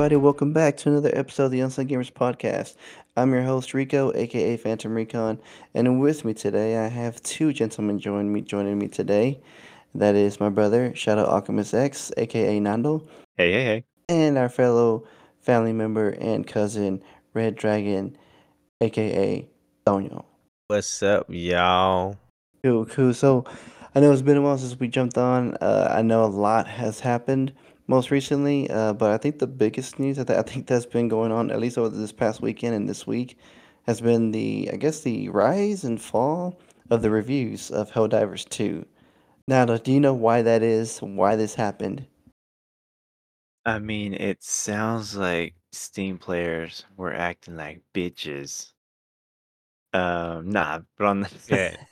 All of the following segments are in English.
everybody. Welcome back to another episode of the Unsung Gamers podcast. I'm your host, Rico, aka Phantom Recon, and with me today, I have two gentlemen joining me today. That is my brother, Shadow Alchemist X, aka Nando, Hey, hey, hey. and our fellow family member and cousin, Red Dragon, aka Tonyo. What's up, y'all? Cool, cool. So, I know it's been a while since we jumped on. I know a lot has happened most recently, but I think the biggest news I think that's been going on, at least over this past weekend and this week, has been I guess, the rise and fall of the reviews of Helldivers 2. Now, do you know why that is? Why this happened? I mean, it sounds like Steam players were acting like bitches. Nah, but on the, Yeah,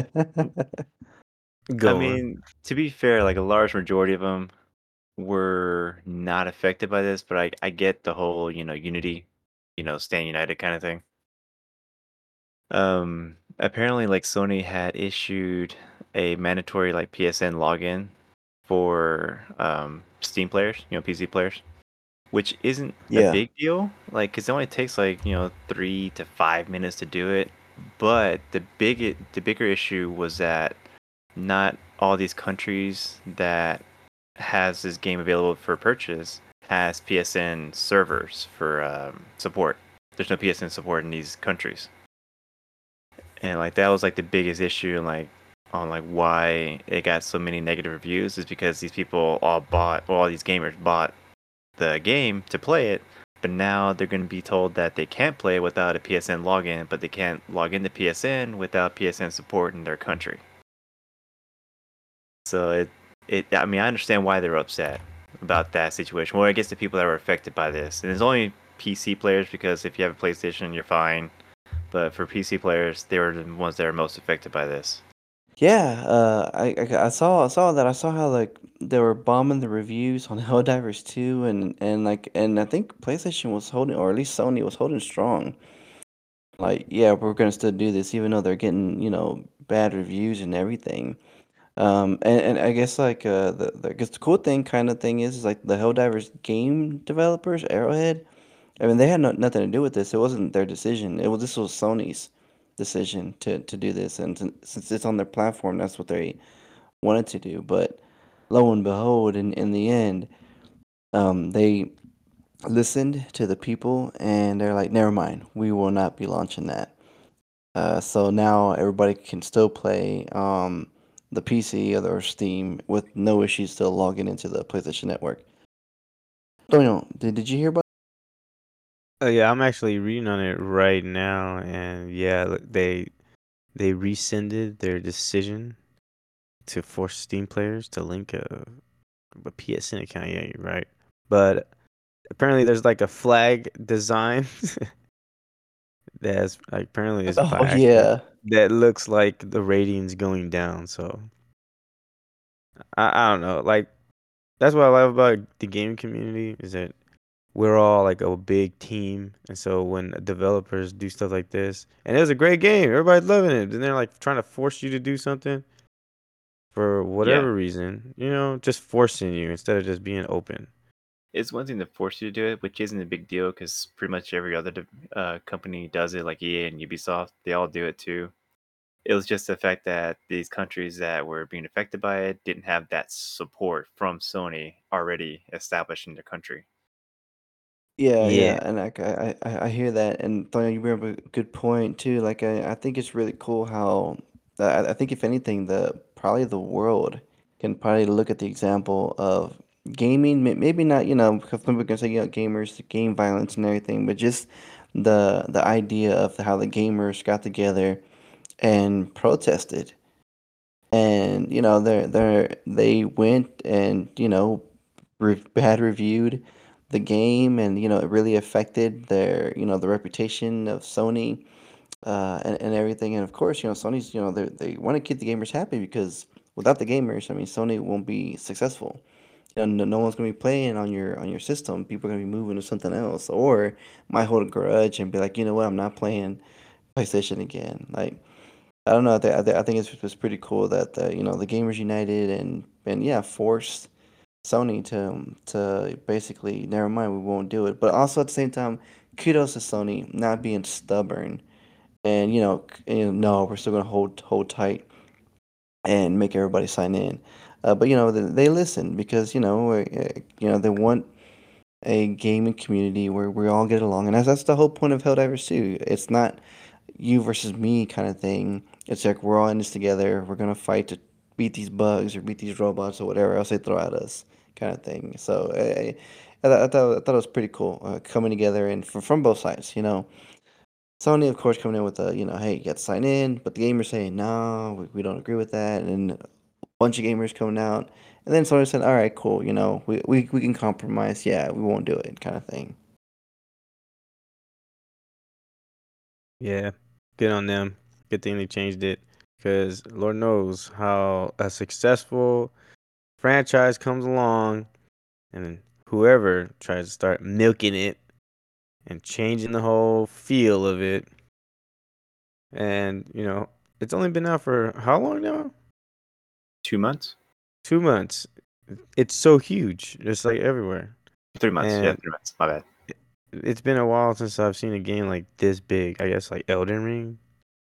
I go on. mean, to be fair, like a large majority of them were not affected by this, but I get the whole, unity, staying united kind of thing. Apparently, like Sony had issued a mandatory like PSN login for Steam players, PC players. Which isn't a Yeah. big deal, like, 'cause it only takes, like, 3 to 5 minutes to do it, but the bigger issue was that not all these countries that has this game available for purchase has PSN servers for, support. There's no PSN support in these countries, and, like, that was, like, the biggest issue, and, like, on, like, why it got so many negative reviews is because these people all these gamers bought the game to play it, but now they're going to be told that they can't play without a PSN login, but they can't log into PSN without PSN support in their country. So I mean, I understand why they're upset about that situation. Well, I guess the people that were affected by this, and it's only PC players because if you have a PlayStation, you're fine. But for PC players, they were the ones that are most affected by this. Yeah, I saw that. I saw how like they were bombing the reviews on Helldivers 2, and I think PlayStation was holding, or at least Sony was holding strong. Like, yeah, we're gonna still do this, even though they're getting, bad reviews and everything. And I guess like I guess the cool thing kind of thing is like the Helldivers game developers, Arrowhead. I mean, they had nothing to do with this. It wasn't their decision. This was Sony's decision to do this, and since it's on their platform, that's what they wanted to do. But lo and behold, in the end, they listened to the people, and they're like, never mind, we will not be launching that. So now everybody can still play the PC or Steam with no issues still logging into the PlayStation Network. Daniel, did you hear about? Oh yeah, I'm actually reading on it right now, and yeah, they rescinded their decision to force Steam players to link a PSN account. Yeah, you're right. But apparently, there's like a flag design that's like apparently is by Oh accident yeah, that looks like the ratings going down. So I don't know. Like that's what I love about the game community is that we're all like a big team, and so when developers do stuff like this, and it was a great game, everybody's loving it, and they're like trying to force you to do something for Yeah. whatever reason, just forcing you instead of just being open. It's one thing to force you to do it, which isn't a big deal because pretty much every other company does it, like EA and Ubisoft. They all do it too. It was just the fact that these countries that were being affected by it didn't have that support from Sony already established in their country. yeah, Yeah, yeah, and like I hear that, and Daniel, you bring up a good point too. Like I think it's really cool how I think if anything, the probably the world can probably look at the example of gaming. Maybe not, because some people are gonna say, gamers, game violence and everything, but just the idea of how the gamers got together and protested. And they went and bad reviewed the game, and it really affected the reputation of Sony, and everything. And of course, Sony's, they want to keep the gamers happy, because without the gamers, I mean, Sony won't be successful. No one's gonna be playing on your system. People are gonna be moving to something else, or might hold a grudge and be like, you know what, I'm not playing PlayStation again. Like, I don't know. I think it's pretty cool that the gamers united, and yeah, forced Sony to basically never mind, we won't do it. But also at the same time, kudos to Sony not being stubborn and no, we're still gonna hold tight and make everybody sign in. But they listen because they want a gaming community where we all get along, and that's the whole point of Helldivers 2. It's not you versus me kind of thing. It's like we're all in this together. We're gonna fight to beat these bugs or beat these robots or whatever else they throw at us, kind of thing. So I thought it was pretty cool coming together and from both sides. Sony, of course, coming in with hey, you got to sign in, but the gamers saying, no, we don't agree with that, and a bunch of gamers coming out, and then Sony said, all right, cool, we can compromise, yeah, we won't do it, kind of thing. Yeah, good on them. Good thing they changed it, because Lord knows how a successful franchise comes along, and whoever tries to start milking it and changing the whole feel of it, and it's only been out for how long now? 2 months, 2 months. It's so huge, just like everywhere, 3 months. Yeah, and 3 months. My bad. it's been a while since I've seen a game like this big. I guess like Elden Ring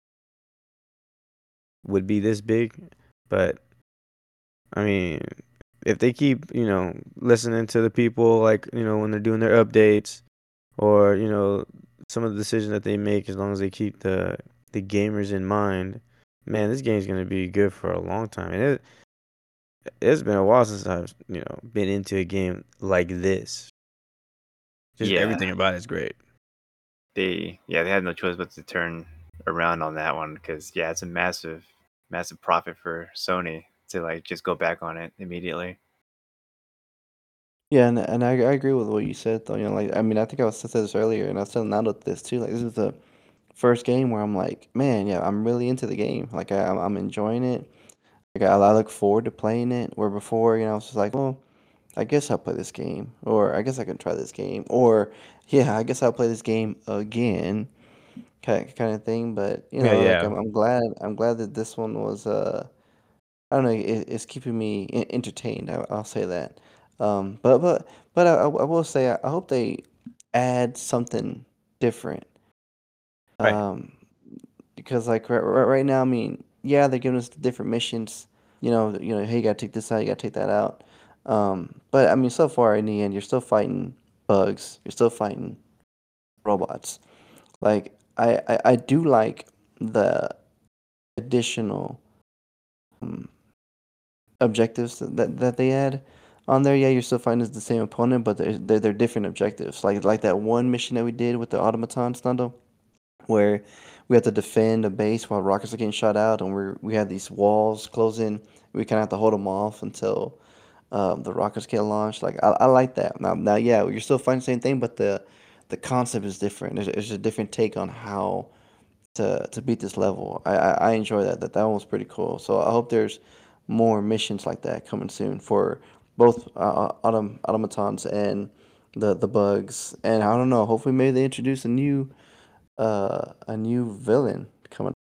would be this big, but I mean, if they keep, listening to the people, like, when they're doing their updates, or, some of the decisions that they make, as long as they keep the gamers in mind, man, this game's gonna be good for a long time. And it's been a while since I've, been into a game like this. Just Yeah, everything about it's great. they had no choice but to turn around on that one because it's a massive, massive profit for Sony to like just go back on it immediately. Yeah, and I agree with what you said though. Like I mean, I think I said this earlier, and I was telling Nando this too. Like this is the first game where I'm like, man, yeah, I'm really into the game. Like I'm enjoying it. Like I look forward to playing it. Where before, I was just like, well, I guess I'll play this game, or I guess I can try this game, or yeah, I guess I'll play this game again, kind of thing. But Yeah, like yeah. I'm glad that this one was I don't know, it's keeping me entertained. I'll say that. But I will say I hope they add something different. Right. Um, because like right now, I mean, yeah, they're giving us the different missions. Hey, you gotta take this out, you gotta take that out. But I mean, so far in the end, you're still fighting bugs. You're still fighting robots. Like I do like the additional um, objectives that they add on there. Yeah, you're still fighting as the same opponent, but they're different objectives. Like that one mission that we did with the automatons, Nando, where we have to defend a base while rockets are getting shot out, and we have these walls closing. We kind of have to hold them off until the rockets get launched. Like I like that. Now, yeah, you're still fighting the same thing, but the concept is different. There's a different take on how to beat this level. I enjoy that one was pretty cool. So I hope there's more missions like that coming soon for both automatons and the bugs. And I don't know. Hopefully, maybe they introduce a new villain coming.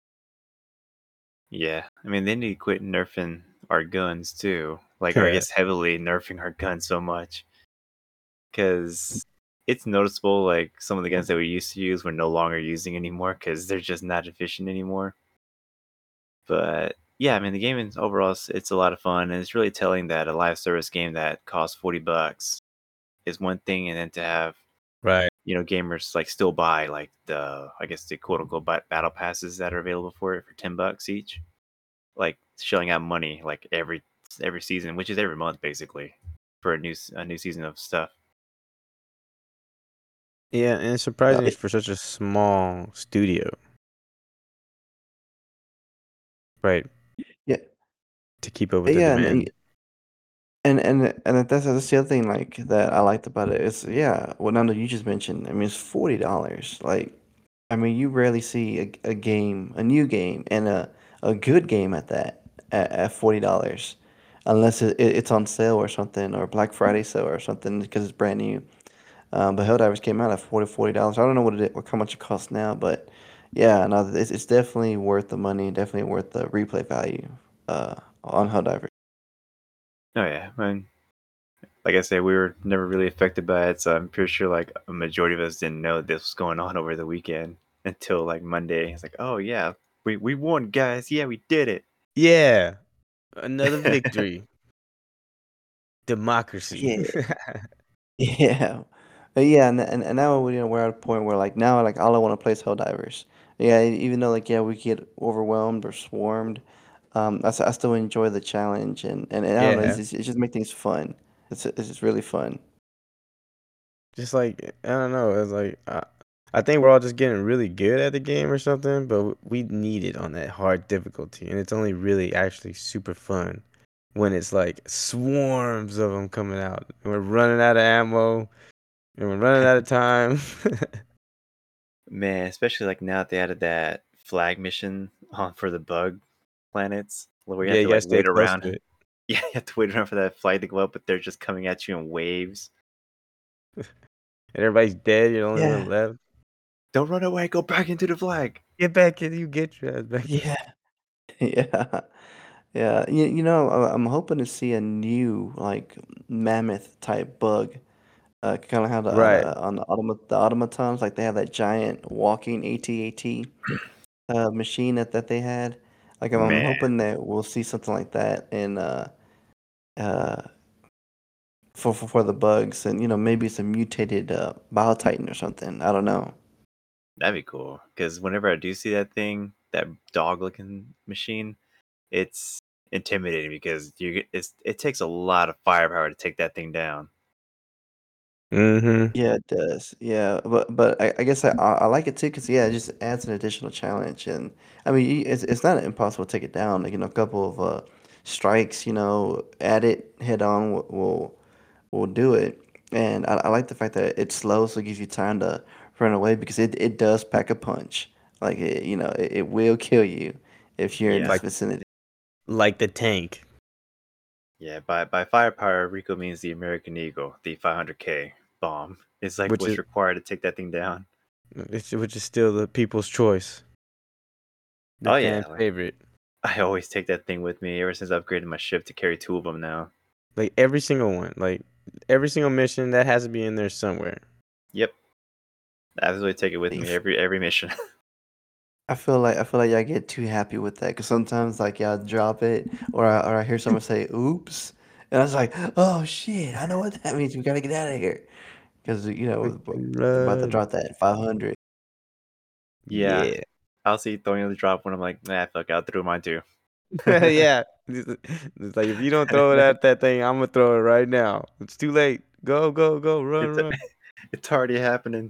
Yeah, I mean they need to quit nerfing our guns too, like or I Yeah. guess heavily nerfing our guns so much because it's noticeable. Like some of the guns that we used to use, we're no longer using anymore because they're just not efficient anymore. But yeah, I mean the game is overall it's a lot of fun, and it's really telling that a live service game that costs $40 is one thing, and then to have Right. gamers like still buy like the I guess the quote unquote battle passes that are available for it for $10 each, like shelling out money like every season, which is every month basically, for a new season of stuff. Yeah, and it's Uh, surprising for such a small studio, right, yeah, to keep up with the yeah, demand. and that's the other thing like that I liked about it is yeah, what Nando you just mentioned. I mean, it's $40. Like, I mean, you rarely see a new game, and a good game at that at $40, unless it's on sale or something, or Black Friday sale or something because it's brand new. But Helldivers came out at $40. I don't know how much it costs now, but yeah, no, it's definitely worth the money, definitely worth the replay value on Helldivers. Oh yeah, I mean, like I said, we were never really affected by it, so I'm pretty sure like a majority of us didn't know this was going on over the weekend until like Monday. It's like, oh yeah, we won, guys. Yeah, we did it. Yeah, another victory. Democracy. Yeah. Yeah. Yeah, and now we're at a point where like now like all I want to play is Helldivers. Yeah, even though like yeah we get overwhelmed or swarmed, I still enjoy the challenge and I don't know Yeah, it's just make things fun. It's just really fun. just like I don't know. It's like I think we're all just getting really good at the game or something, but we need it on that hard difficulty, and it's only really actually super fun when it's like swarms of them coming out. And we're running out of ammo, and we're running out of time. Man, especially like now that they added that flag mission on for the bug planets, where you Yeah, have you to gotta like stay wait close around. to it. Yeah, you have to wait around for that flag to go up, but they're just coming at you in waves. And everybody's dead. You're the only one Yeah. left. Don't run away. Go back into the flag. Get back in. You get your ass back in. Yeah. Yeah. Yeah. You know I'm hoping to see a new like mammoth type bug. Kind of how Right. on the automatons like they have that giant walking AT-AT machine that they had. Like I'm Man, hoping that we'll see something like that in uh for the bugs and maybe some mutated Biotitan or something. I don't know. that'd be cool. Because whenever I do see that thing, that dog-looking machine, it's intimidating because it takes a lot of firepower to take that thing down. Mm-hmm. Yeah, it does. Yeah, but I guess I like it too because yeah, it just adds an additional challenge and I mean it's not impossible to take it down. Like a couple of strikes, at it head on will do it. And I like the fact that it's slow, so it gives you time to run away because it does pack a punch. Like it will kill you if you're in Yeah, this Like vicinity. like the tank, yeah. By firepower, Rico means the American Eagle, the 500K bomb. It's like which what's is required to take that thing down. which is still the people's choice, the Oh fan yeah, like favorite. I always take that thing with me ever since I upgraded my ship to carry two of them now. Like every single one, like every single mission that has to be in there somewhere. Yep, I absolutely take it with me If- every mission. I feel like y'all get too happy with that because sometimes like y'all drop it or I hear someone say "oops" and I was like, "Oh shit, I know what that means. We gotta get out of here." Because Freaking we're about to run. drop that 500. Yeah, Yeah. I'll see throwing the drop when I'm like, nah, fuck, I'll throw mine too. Yeah. It's like if you don't throw it at that thing, I'm gonna throw it right now. It's too late. Go, go, go, run, It's run. it's already happening.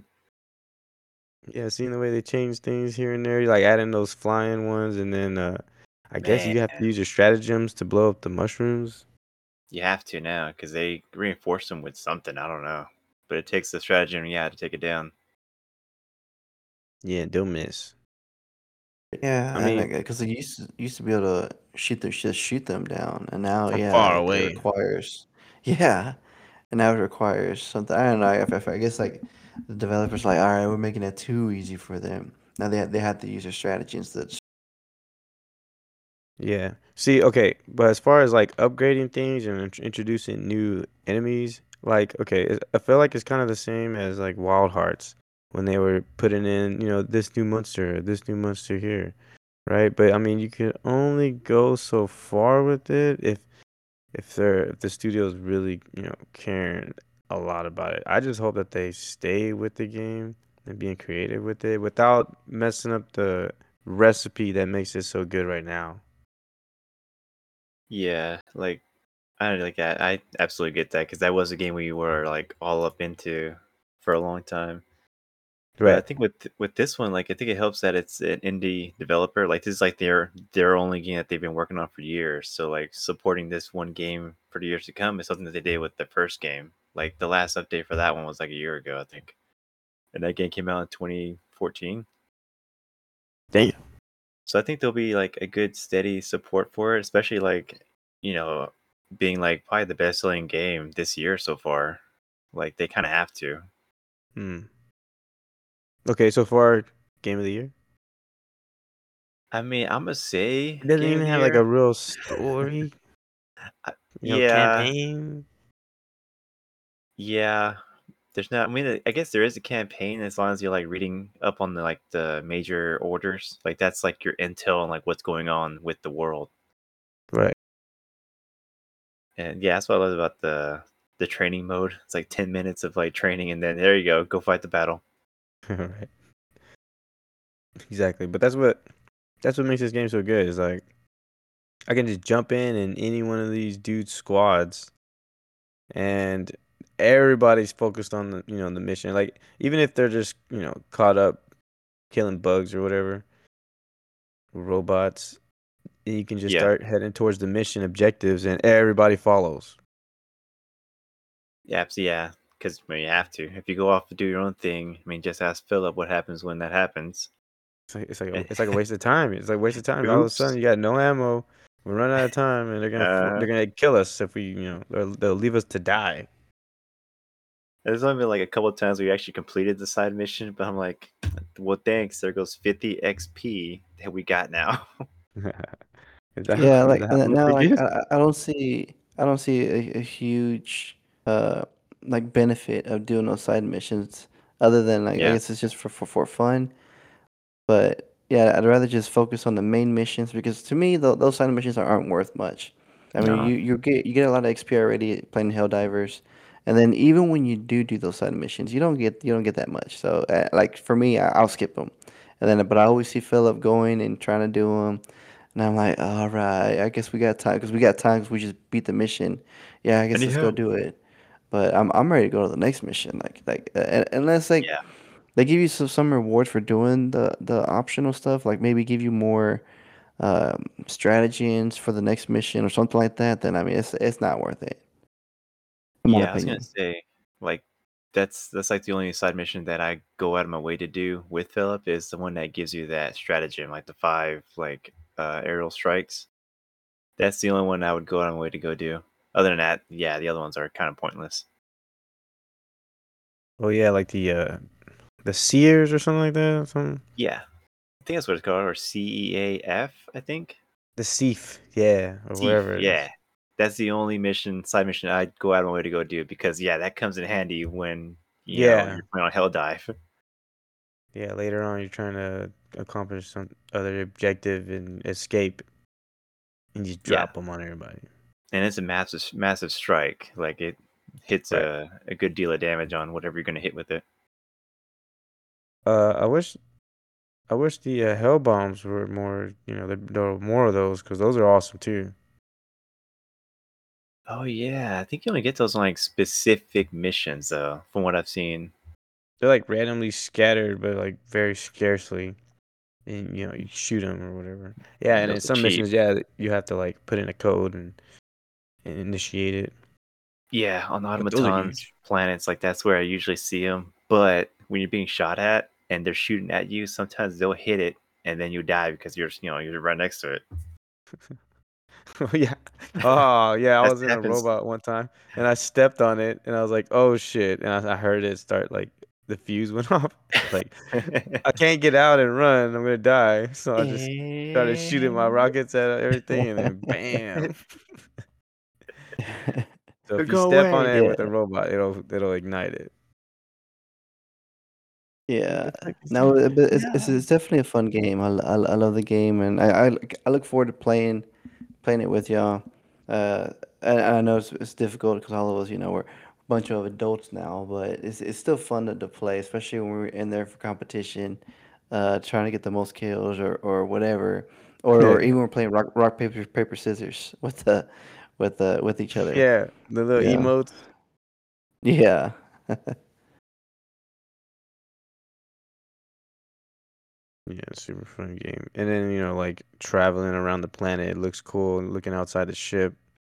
Yeah, seeing the way they change things here and there, like adding those flying ones, and then I guess Man, you have to use your stratagems to blow up the mushrooms. you have to now because they reinforce them with something. I don't know, but it takes the strategy and yeah to take it down. Yeah, they'll miss. I Yeah, mean, and because you used to be able to shoot them down, and now from yeah, far it away. requires yeah, and now it requires something. I don't know. If I guess like the developers like, all right, we're making it too easy for them. Now they have to use their strategy instead. Yeah. See, okay, but as far as like upgrading things and introducing new enemies, like okay, I feel like it's kind of the same as like Wild Hearts when they were putting in, this new monster here, right? But I mean, you could only go so far with it if the studio's really, caring a lot about it. I just hope that they stay with the game and being creative with it without messing up the recipe that makes it so good right now. Yeah, like I don't know, like I absolutely get that because that was a game we were like all up into for a long time. But I Right. think with this one, like I think it helps that it's an indie developer. Like this is like their only game that they've been working on for years. So like supporting this one game for the years to come is something that they did with the first game. Like the last update for that one was like a year ago, I think. And that game came out in 2014. Damn. So I think there'll be like a good steady support for it, especially like, you know, being like probably the best selling game this year so far. Like they kind of have to. Hmm. Okay, so far, game of the year. I mean, I'm gonna say It doesn't game of even the have like a year. real story, Yeah, campaign. Yeah, there's not. I mean, I guess there is a campaign as long as you're like reading up on the major orders. Like that's like your intel and like what's going on with the world. Right. And yeah, that's what I love about the training mode. It's like 10 minutes of like training, and then there you go fight the battle. Right. Exactly. But that's what makes this game so good. Is like I can just jump in any one of these dudes' squads, and everybody's focused on the mission. Like even if they're just caught up killing bugs or whatever, robots, you can just Yeah, start heading towards the mission objectives, and everybody follows. yeah, so yeah. Because I mean, you have to. If you go off to do your own thing, I mean, just ask Philip what happens when that happens. It's like a waste of time. It's like a waste of time. All of a sudden, Oops. you got no ammo. We run out of time, and they're gonna kill us if they'll leave us to die. There's only been like a couple of times where you actually completed the side mission, but I'm like, well, thanks. There goes 50 XP that we got now. Is that Yeah, is like that and how then much now, they like give? I don't see a huge like benefit of doing those side missions, other than like I Yeah. guess it's just for fun. But yeah, I'd rather just focus on the main missions because to me, those side missions aren't worth much. I mean, No. you get a lot of XP already playing Helldivers, and then even when you do those side missions, you don't get that much. So like for me, I'll skip them, and then but I always see Philip going and trying to do them, and I'm like, all right, I guess we got time because we got time 'cause we just beat the mission. Yeah, I I guess need let's go help. do it. But I'm ready to go to the next mission. Unless like Yeah. they give you some reward for doing the optional stuff, like maybe give you more strategies for the next mission or something like that, then I mean it's not worth it, in my Yeah, I was gonna opinion. say, like, that's like the only side mission that I go out of my way to do with Philip is the one that gives you that stratagem, like the five like aerial strikes. That's the only one I would go out of my way to go do. Other than that, yeah, the other ones are kind of pointless. Oh yeah, like the Seers or something like that. Something. Yeah, I think that's what it's called, or CEAF, I think. The Thief, yeah, or Thief, whatever it yeah. is. That's the only side mission I'd go out of my way to go do because yeah, that comes in handy when Yeah, you're playing on Hell Dive. yeah. Later on, you're trying to accomplish some other objective and escape, and you just Yeah, drop them on everybody. and it's a massive strike. Like it hits Right. a good deal of damage on whatever you're gonna hit with it. I wish the hell bombs were more. There were more of those because those are awesome too. Oh yeah, I think you only get those on like specific missions though, from what I've seen. They're like randomly scattered, but like very scarcely. And you shoot them or whatever. Yeah, And and in those are some cheap. missions, yeah, you have to like put in a code and initiate it. Yeah, on But those are automatons huge. planets, like that's where I usually see them. But when you're being shot at and they're shooting at you, sometimes they'll hit it and then you die because you're right next to it. Oh yeah. Oh yeah, I That was in a happens. robot one time and I stepped on it and I was like, "Oh shit." And I heard it start like the fuse went off. I was like, "I can't get out and run. I'm going to die." So I just started shooting my rockets at everything and then bam. So if you Go step on away. it with a Yeah, robot, it'll ignite it. yeah. It's like it's No, like but no. it's definitely a fun game. I love the game, and I look forward to playing it with y'all. Uh, and I know it's difficult because all of us, we're a bunch of adults now, but it's still fun to play, especially when we're in there for competition, trying to get the most kills or whatever, or Yeah. even we're playing rock paper scissors with each other. Yeah, the little Yeah, emotes. yeah, Yeah, super fun game. And then, like traveling around the planet, it looks cool and looking outside the ship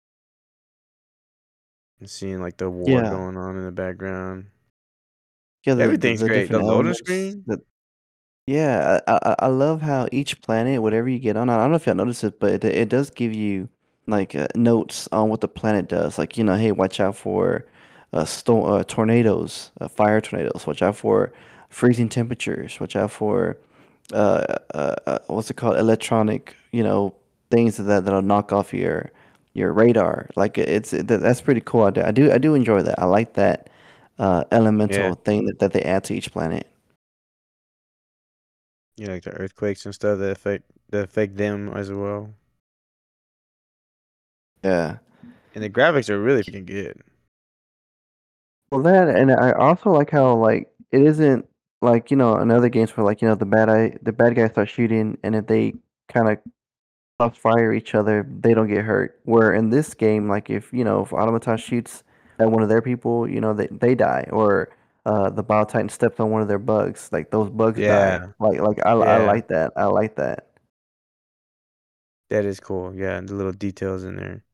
and seeing like the war yeah, going on in the background. yeah. Everything's The great. The different loading elements. screen? Yeah, I love how each planet, whatever you get on, I don't know if y'all noticed it, but it does give you like notes on what the planet does. Like, hey, watch out for tornadoes, fire tornadoes. Watch out for freezing temperatures. Watch out for what's it called? Electronic, things that'll knock off your radar. Like that's pretty cool. I do enjoy that. I like that Yeah, elemental thing that they add to each planet. like the earthquakes and stuff that affect them as well. Yeah. And the graphics are really freaking good. Well, that and I also like how like it isn't like in other games where like the bad guys start shooting and if they kind of crossfire each other, they don't get hurt. Where in this game, like if Automaton shoots at one of their people, they die. Or the Bile Titan steps on one of their bugs, like those bugs die. Yeah, I yeah, like that. I like that. that is cool. Yeah, and the little details in there.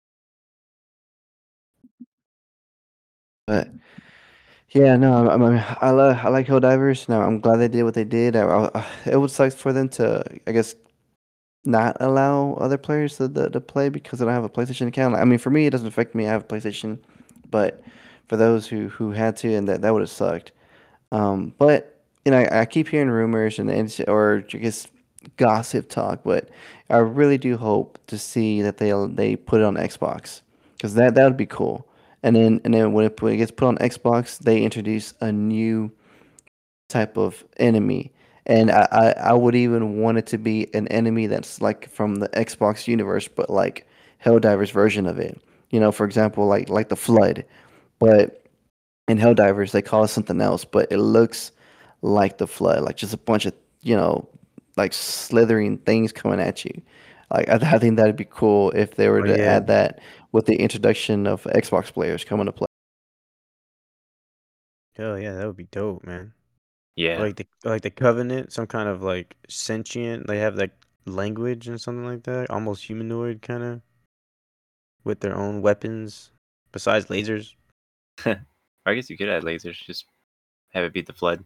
But yeah, no, I like Helldivers. No, I'm glad they did what they did. It would suck for them to, I guess, not allow other players to play because I don't have a PlayStation account. I mean, for me, it doesn't affect me. I have a PlayStation, but for those who had to, and that would have sucked. But I keep hearing rumors or I guess gossip talk, but I really do hope to see that they put it on Xbox because that would be cool. And then when it gets put on Xbox, they introduce a new type of enemy. And I would even want it to be an enemy that's like from the Xbox universe, but like Helldivers version of it. For example, like the Flood. But in Helldivers they call it something else, but it looks like the Flood, like just a bunch of, you know, like slithering things coming at you. Like I think that'd be cool if they were Oh to yeah, add that with the introduction of Xbox players coming to play. hell yeah, that would be dope, man. Yeah. Like the Covenant, some kind of like sentient. They have like language and something like that, almost humanoid kind of, with their own weapons besides lasers. I guess you could add lasers. Just have it beat the flood.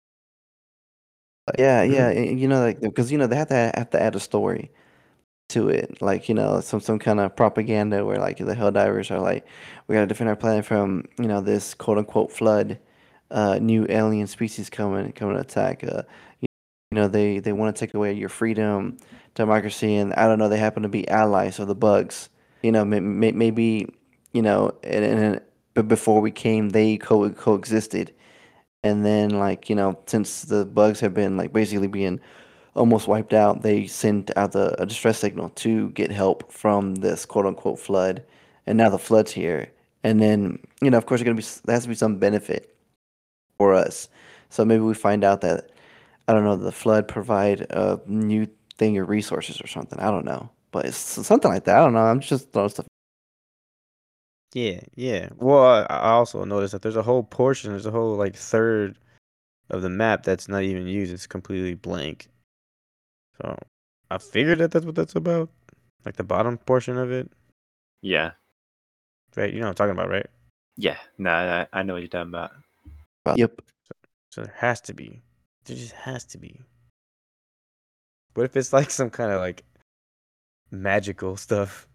Yeah, yeah, Hmm. like because they have to add a story to it, like some kind of propaganda where like the Helldivers are like, we gotta defend our planet from this quote unquote flood, new alien species coming to attack. They want to take away your freedom, democracy, and I don't know. They happen to be allies of the bugs. Maybe but before we came, they coexisted, and then like since the bugs have been like basically being almost wiped out, they sent out a distress signal to get help from this quote unquote flood, and now the flood's here, and then of course there has to be some benefit for us, so maybe we find out that I don't know the flood provide a new thing or resources or something. I don't know, but it's something like that. I don't know. I'm just throwing stuff. Yeah, yeah. Well, I also noticed that there's a whole like third of the map that's not even used. It's completely blank. So I figured that that's what that's about. Like the bottom portion of it, Yeah. right? You know what I'm talking about, right? Yeah. Nah, I know what you're talking about. Yep. So there has to be. There just has to be. What if it's like some kind of like magical stuff?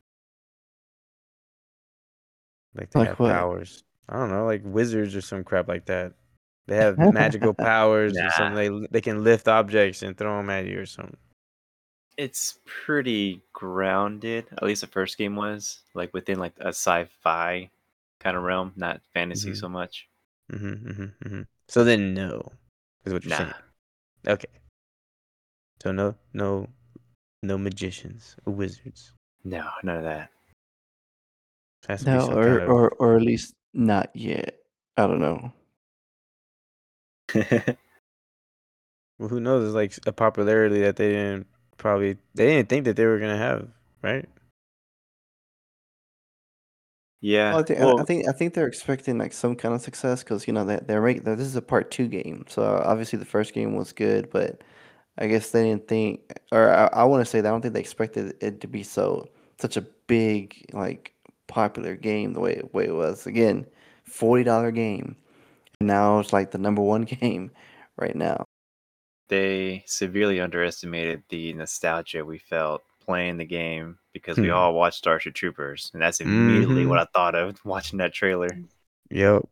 Like they Like have what? powers. I don't know, like wizards or some crap like that. They have magical powers or something. Nah. They can lift objects and throw them at you or something. It's pretty grounded. At least the first game was like within like a sci-fi kind of realm, not fantasy Mhm. so much. Mhm. Mhm. Mhm. So then no, is what you're Nah. saying. Okay. So no magicians or wizards. No, none of that. Has to be No, some kind of. or at least not yet. I don't know. Well, who knows? It's like a popularity that they didn't think that they were gonna have, right? Yeah. Well, Well, I think they're expecting like some kind of success because that this is a part two game. So obviously the first game was good, but I guess they didn't think, or I want to say that I don't think they expected it to be such a big like popular game the way it was. Again, $40 game, and now it's like the number one game right now. they severely underestimated the nostalgia we felt playing the game because we Hmm. all watched Starship Troopers, and that's immediately what Mm-hmm. I thought of watching that trailer. Yep.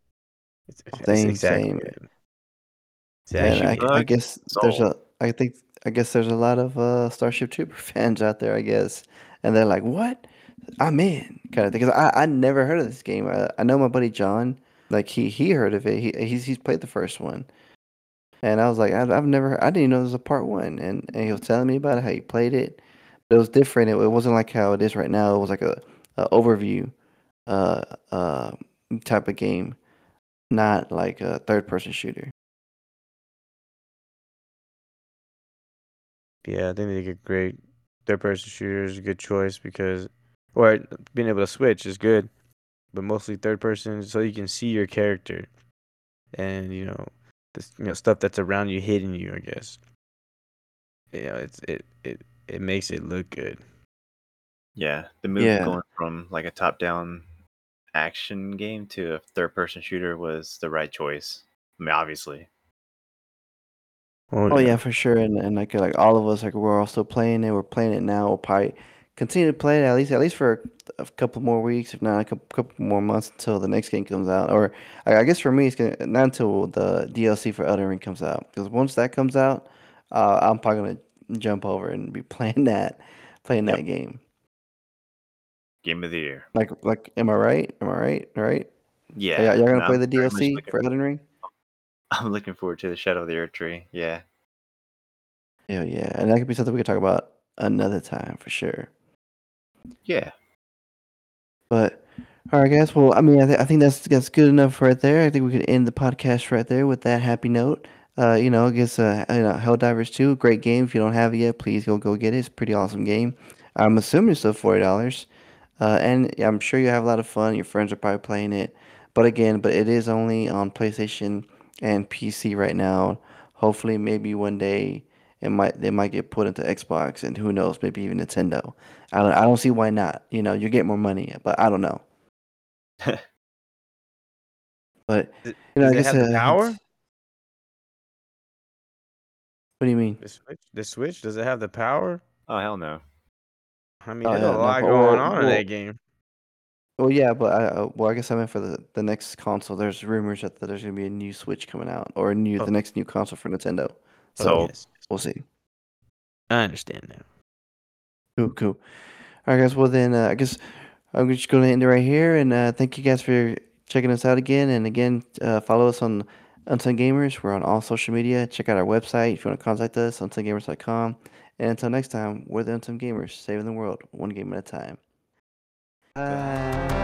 It's Same, exactly same. it. It's And actually it. I Bug guess there's sold. a I think I guess there's a lot of Starship Trooper fans out there, I guess, and they're like, "What? I'm in," kind of thing. Because I never heard of this game. I know my buddy John, like he heard of it. He's played the first one, and I was like, I've never, I didn't even know there was a part one, and he was telling me about it, how he played it. But it was different. It wasn't like how it is right now. It was like a overview, uh, uh, type of game, not like a third person shooter. Yeah, I think they get great third person shooter is a good choice because, or being able to switch is good, but mostly third person so you can see your character and this stuff that's around you hitting you. I guess it makes it look good. Yeah, the move Yeah, going from like a top-down action game to a third-person shooter was the right choice. I mean, obviously. Oh oh yeah. yeah, for sure. And like all of us, like we're also playing it. We're playing it now. We'll probably continue to play it at least for a couple more weeks, if not a couple more months until the next game comes out. Or I guess for me, it's gonna not until the DLC for Elden Ring comes out. Because once that comes out, I'm probably gonna jump over and be playing Yep, that game. game of the year. Like, am I right? Am I right? All right. Yeah, Y'all gonna no, play I'm the very much DLC looking. for Elden Ring? I'm looking forward to the Shadow of the Earth Tree. Yeah, Hell yeah, and that could be something we could talk about another time for sure. yeah. But all right, guys. Well, I mean, I think that's good enough right there. I think we could end the podcast right there with that happy note. I guess Helldivers 2, great game. If you don't have it yet, please go get it. It's a pretty awesome game. I'm assuming it's still $40. And I'm sure you have a lot of fun. Your friends are probably playing it. But it is only on PlayStation and PC right now. Hopefully, maybe one day they might get put into Xbox, and who knows, maybe even Nintendo. I don't see why not. You get more money, but I don't know. But Does I it guess have the power? what do you mean? The Switch, does it have the power? Oh hell no. I mean, Oh there's a yeah, no. lot going on in that game. Yeah, but I guess I meant for the next console. There's rumors that there's gonna be a new Switch coming out, or Oh, the next new console for Nintendo. oh So So yes, we'll see. I understand now. Cool, cool. All right, guys. Well then, I guess I'm just gonna end it right here, and thank you guys for checking us out again. And again, follow us on Unsung Gamers. We're on all social media. Check out our website if you want to contact us, unsunggamers.com. And until next time, we're the Unsung Gamers, saving the world one game at a time. Bye.